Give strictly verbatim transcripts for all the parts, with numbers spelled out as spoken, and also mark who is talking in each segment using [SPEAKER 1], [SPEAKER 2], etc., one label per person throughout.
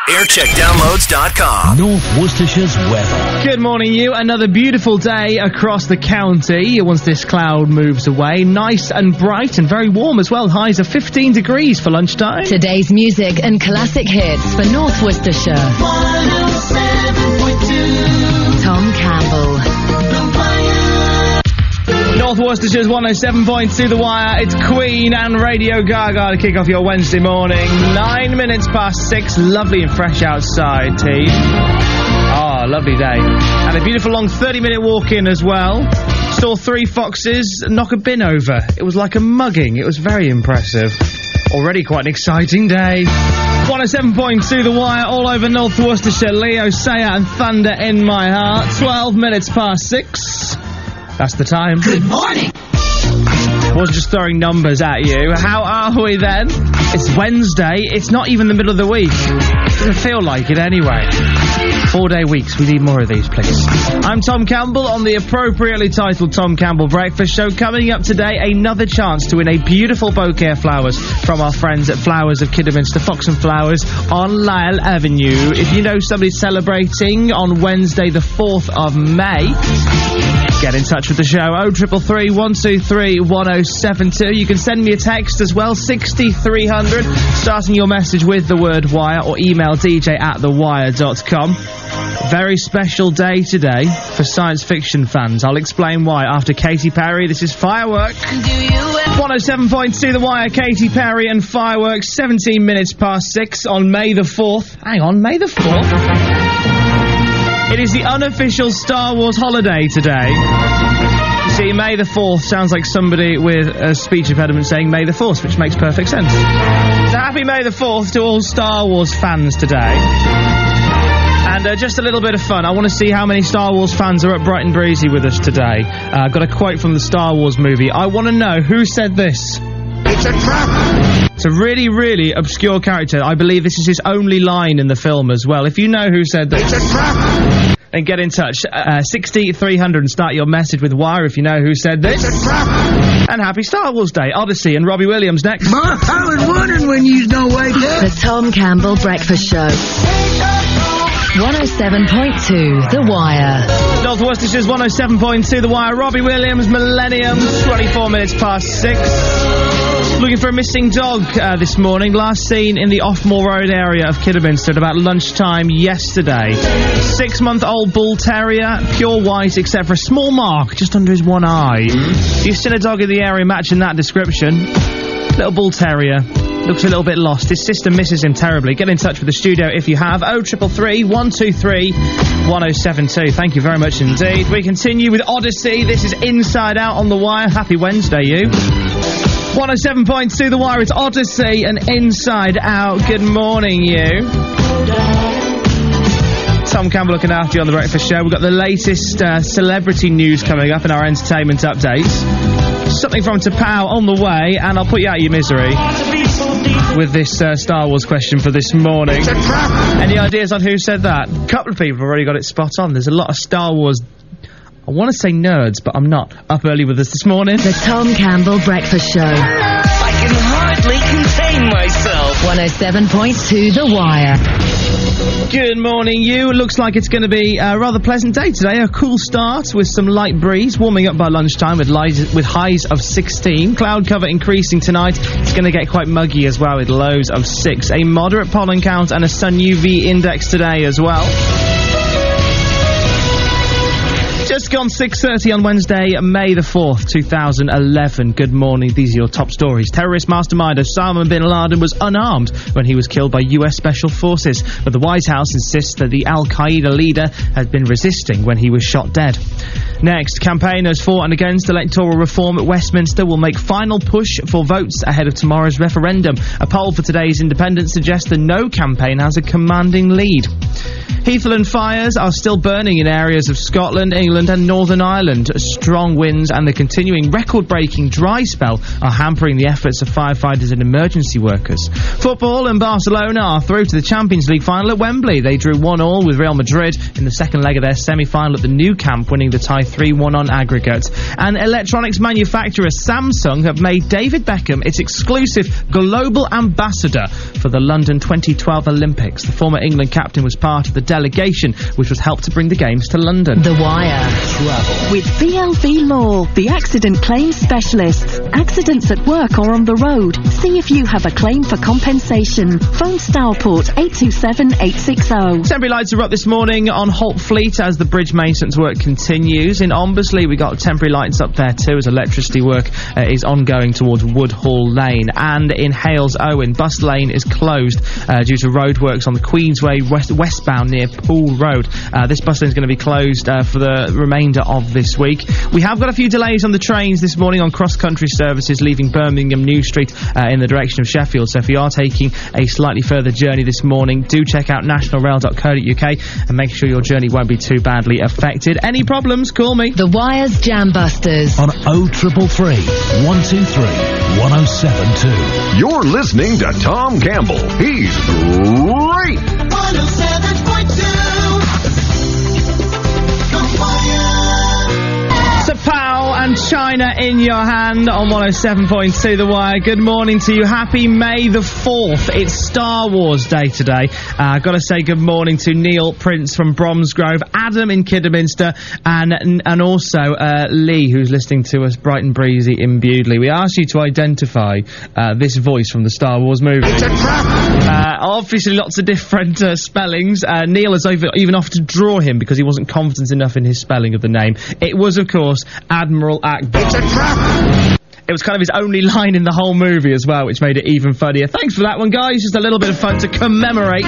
[SPEAKER 1] aircheck downloads dot com.
[SPEAKER 2] North Worcestershire's weather.
[SPEAKER 3] Good morning, you. Another beautiful day across the county. Once this cloud moves away, nice and bright and very warm as well. Highs of fifteen degrees for lunchtime.
[SPEAKER 4] Today's music and classic hits for North Worcestershire. one oh seven point two. Tom Campbell.
[SPEAKER 3] North Worcestershire's one oh seven point two The Wire. It's Queen and Radio Gaga to kick off your Wednesday morning. Nine minutes past six. Lovely and fresh outside, team. Oh, lovely day. And a beautiful long thirty minute walk in as well. Saw three foxes knock a bin over. It was like a mugging. It was very impressive. Already quite an exciting day. one oh seven point two The Wire all over North Worcestershire. Leo, Saya and Thunder in my heart. twelve minutes past six. That's the time.
[SPEAKER 4] Good morning.
[SPEAKER 3] I wasn't just throwing numbers at you. How are we then? It's Wednesday. It's not even the middle of the week. Doesn't feel like it anyway. Four-day weeks. We need more of these, please. I'm Tom Campbell on the appropriately titled Tom Campbell Breakfast Show. Coming up today, another chance to win a beautiful bouquet of flowers from our friends at Flowers of Kidderminster, Fox and Flowers on Lyle Avenue. If you know somebody celebrating on Wednesday the fourth of May, get in touch with the show. oh three three, one two three, one oh seven two. You can send me a text as well, sixty-three hundred, starting your message with the word wire, or email dj at the wire dot com. Very special day today for science fiction fans. I'll explain why after Katy Perry. This is Firework. one oh seven point two The Wire, Katy Perry and Fireworks, seventeen minutes past six on May the fourth. Hang on, May the fourth? It is the unofficial Star Wars holiday today. You see, May the fourth sounds like somebody with a speech impediment saying May the fourth, which makes perfect sense. So happy May the fourth to all Star Wars fans today. And uh, just a little bit of fun. I want to see how many Star Wars fans are at Brighton Breezy with us today. Uh, I've got a quote from the Star Wars movie. I want to know who said this.
[SPEAKER 5] It's a trap!
[SPEAKER 3] It's a really, really obscure character. I believe this is his only line in the film as well. If you know who said this,
[SPEAKER 5] It's a trap!
[SPEAKER 3] then get in touch. Uh, sixty-three hundred and start your message with Wire if you know who said this.
[SPEAKER 5] It's a trap!
[SPEAKER 3] And happy Star Wars Day. Odyssey and Robbie Williams next.
[SPEAKER 5] Ma, I was wondering when you don't wake up.
[SPEAKER 4] The Tom Campbell Breakfast Show. one oh seven point two The Wire.
[SPEAKER 3] North Worcestershire's one oh seven point two The Wire. Robbie Williams, Millennium, twenty-four minutes past six. Looking for a missing dog uh, this morning. Last seen in the Offmore Road area of Kidderminster at about lunchtime yesterday. Six-month-old bull terrier, pure white except for a small mark just under his one eye. If you've seen a dog in the area matching that description, little bull terrier. Looks a little bit lost. His sister misses him terribly. Get in touch with the studio if you have. oh three three, one two three, one oh seven two. Thank you very much indeed. We continue with Odyssey. This is Inside Out on The Wire. Happy Wednesday, you. one oh seven point two The Wire. It's Odyssey and Inside Out. Good morning, you. Tom Campbell looking after you on The Breakfast Show. We've got the latest uh, celebrity news coming up in our entertainment updates. Something from Tapau on the way, and I'll put you out of your misery with this uh, Star Wars question for this morning.
[SPEAKER 5] It's a trap!
[SPEAKER 3] Any ideas on who said that? A couple of people have already got it spot on. There's a lot of Star Wars, I want to say nerds, but I'm not. Up early with us this morning.
[SPEAKER 4] The Tom Campbell Breakfast Show.
[SPEAKER 2] I can hardly contain myself.
[SPEAKER 4] one oh seven point two The Wire.
[SPEAKER 3] Good morning, you. It looks like it's going to be a rather pleasant day today. A cool start with some light breeze, warming up by lunchtime with, lies, with highs of sixteen. Cloud cover increasing tonight. It's going to get quite muggy as well with lows of six. A moderate pollen count and a sun U V index today as well. Just gone six thirty on Wednesday, May the fourth, two thousand eleven. Good morning. These are your top stories. Terrorist mastermind Osama bin Laden was unarmed when he was killed by U S Special Forces, but the White House insists that the Al-Qaeda leader had been resisting when he was shot dead. Next, campaigners for and against electoral reform at Westminster will make final push for votes ahead of tomorrow's referendum. A poll for today's Independent suggests the No campaign has a commanding lead. Heathland fires are still burning in areas of Scotland, England and Northern Ireland. Strong winds and the continuing record-breaking dry spell are hampering the efforts of firefighters and emergency workers. Football and Barcelona are through to the Champions League final at Wembley. They drew one all with Real Madrid in the second leg of their semi-final at the Nou Camp, winning the tie three one on aggregate. And electronics manufacturer Samsung have made David Beckham its exclusive global ambassador for the London twenty twelve Olympics. The former England captain was part of the delegation which was helped to bring the games to London.
[SPEAKER 4] The Wire.
[SPEAKER 6] Travel. With B L V Law, the accident claims specialists. Accidents at work or on the road. See if you have a claim for compensation. Phone Stourport eight two seven eight six zero.
[SPEAKER 3] Temporary lights are up this morning on Holt Fleet as the bridge maintenance work continues. In Ombersley, we got temporary lights up there too as electricity work uh, is ongoing towards Woodhall Lane. And in Hales Owen, Bus Lane is closed uh, due to roadworks on the Queensway west westbound near Poole Road. Uh, this bus lane is going to be closed uh, for the remainder of this week. We have got a few delays on the trains this morning on cross-country services leaving Birmingham New Street uh, in the direction of Sheffield. So if you are taking a slightly further journey this morning, do check out national rail dot co dot U K and make sure your journey won't be too badly affected. Any problems, call me.
[SPEAKER 4] The Wire's Jam Busters.
[SPEAKER 1] On oh triple three, one two three, one oh seven two.
[SPEAKER 7] You're listening to Tom Campbell. He's great.
[SPEAKER 8] one oh seven point two. The Wire.
[SPEAKER 3] Sapao and China in your hand on one oh seven point two The Wire. Good morning to you. Happy May the fourth. It's Star Wars Day today. I've uh, got to say good morning to Neil Prince from Bromsgrove, Adam in Kidderminster, and and also uh, Lee, who's listening to us bright and breezy in Bewdley. We asked you to identify uh, this voice from the Star Wars movie.
[SPEAKER 5] It's a trap!
[SPEAKER 3] Uh, obviously lots of different uh, spellings. Uh, Neil has over, even offered to draw him because he wasn't confident enough in his spelling of the name. It was, of course, Admiral Akbar.
[SPEAKER 5] It's a trap!
[SPEAKER 3] It was kind of his only line in the whole movie as well, which made it even funnier. Thanks for that one, guys. Just a little bit of fun to commemorate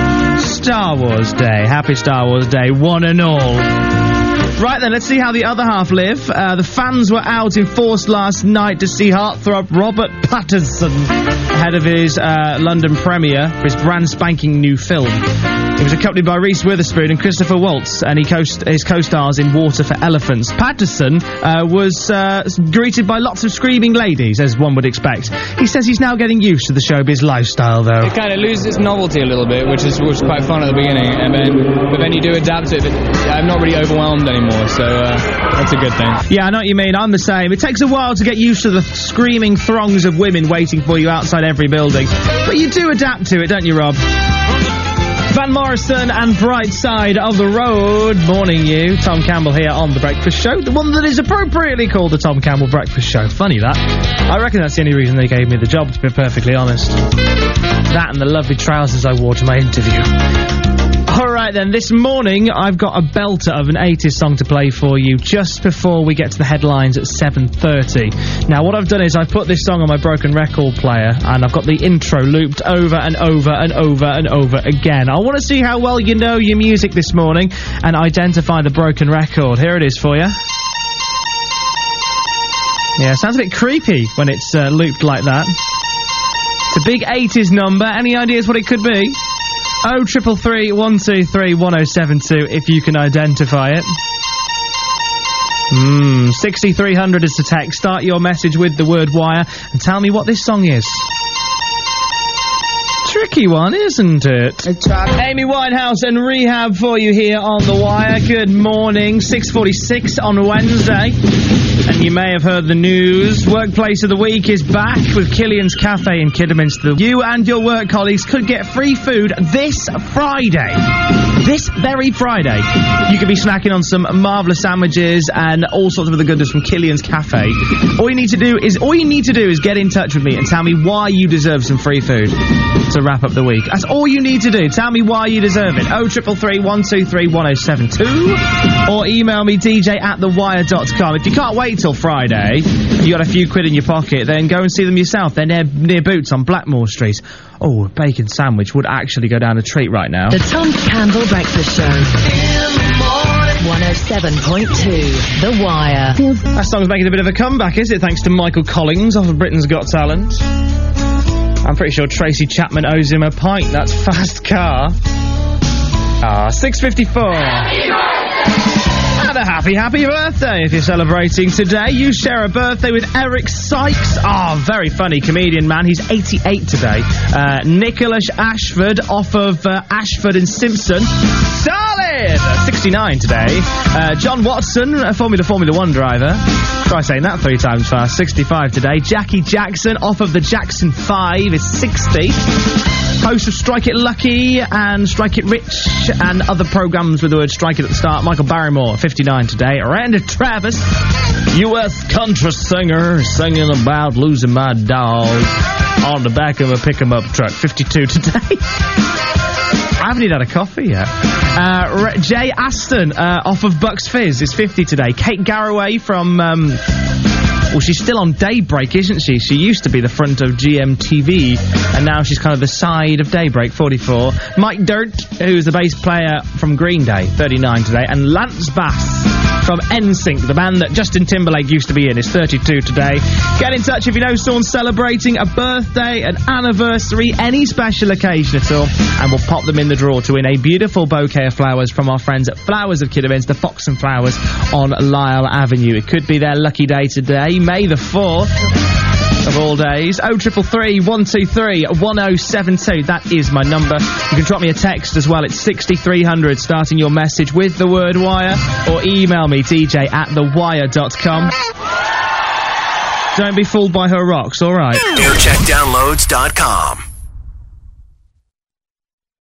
[SPEAKER 3] Star Wars Day. Happy Star Wars Day, one and all. Right then, let's see how the other half live. Uh, the fans were out in force last night to see heartthrob Robert Pattinson ahead of his uh, London premiere for his brand spanking new film. He was accompanied by Reese Witherspoon and Christopher Waltz, and he co- his co-stars in Water for Elephants. Patterson uh, was uh, greeted by lots of screaming ladies, as one would expect. He says he's now getting used to the showbiz lifestyle, though.
[SPEAKER 9] It kind of loses its novelty a little bit, which is which is quite fun at the beginning, and then but then you do adapt to it. But I'm not really overwhelmed anymore, so uh, that's a good thing.
[SPEAKER 3] Yeah, I know what you mean. I'm the same. It takes a while to get used to the screaming throngs of women waiting for you outside every building, but you do adapt to it, don't you, Rob? Van Morrison and Bright Side of the Road. Morning, you. Tom Campbell here on The Breakfast Show. The one that is appropriately called The Tom Campbell Breakfast Show. Funny that. I reckon that's the only reason they gave me the job, to be perfectly honest. That and the lovely trousers I wore to my interview. Alright then, this morning I've got a belter of an eighties song to play for you just before we get to the headlines at seven thirty. Now what I've done is I've put this song on my broken record player and I've got the intro looped over and over and over and over again. I want to see how well you know your music this morning and identify the broken record. Here it is for you. Yeah, it sounds a bit creepy when it's uh, looped like that. It's a big eighties number. Any ideas what it could be? oh triple three, one two three, one oh seven two if you can identify it. Mmm, sixty-three hundred is the text. Start your message with the word Wire and tell me what this song is. Tricky one, isn't it? Amy Winehouse and Rehab for you here on The Wire. Good morning, six forty-six on Wednesday. And you may have heard the news. Workplace of the Week is back with Killian's Cafe in Kidderminster. You and your work colleagues could get free food this Friday. This very Friday. You could be snacking on some marvellous sandwiches and all sorts of other goodness from Killian's Cafe. All you need to do is all you need to do is get in touch with me and tell me why you deserve some free food to wrap up the week. That's all you need to do. Tell me why you deserve it. oh triple three, one two three, one oh seven two or email me d j at the wire dot com. If you can't wait till Friday, you got a few quid in your pocket, then go and see them yourself. They're near, near Boots on Blackmore Street. Oh, a bacon sandwich would actually go down a treat right now.
[SPEAKER 4] The Tom Campbell Breakfast Show. one oh seven point two The Wire.
[SPEAKER 3] That song's making a bit of a comeback, is it? Thanks to Michael Collins off of Britain's Got Talent. I'm pretty sure Tracy Chapman owes him a pint. That's Fast Car. Ah, six fifty-four. And a happy, happy birthday if you're celebrating today. You share a birthday with Eric Sykes. Ah, oh, very funny comedian, man. He's eighty-eight today. Uh, Nicholas Ashford off of uh, Ashford and Simpson. Solid! sixty-nine today. Uh, John Watson, a Formula Formula One driver. Try saying that three times fast. sixty-five today. Jackie Jackson off of the Jackson five is sixty. Host of Strike It Lucky and Strike It Rich and other programmes with the word Strike It at the start. Michael Barrymore, fifty-nine today. Randy Travis, U S country singer, singing about losing my dog on the back of a pick-em-up truck. fifty-two today. I haven't even had a coffee yet. Uh, Jay Aston, uh, off of Bucks Fizz, is fifty today. Kate Garraway from... Um, Well, she's still on Daybreak, isn't she? She used to be the front of G M T V, and now she's kind of the side of Daybreak, forty-four. Mike Dirt, who's the bass player from Green Day, thirty-nine today. And Lance Bass from N Sync, the band that Justin Timberlake used to be in, is thirty-two today. Get in touch if you know someone celebrating a birthday, an anniversary, any special occasion at all, and we'll pop them in the draw to win a beautiful bouquet of flowers from our friends at Flowers of Kidderminster, Fox and Flowers on Lisle Avenue. It could be their lucky day today, May the fourth of all days. oh triple three, one two three, one oh seven two. That is my number. You can drop me a text as well. It's sixty-three hundred, starting your message with the word wire, or email me, d j at the wire dot com. Don't be fooled by her rocks, alright?
[SPEAKER 10] aircheck downloads dot com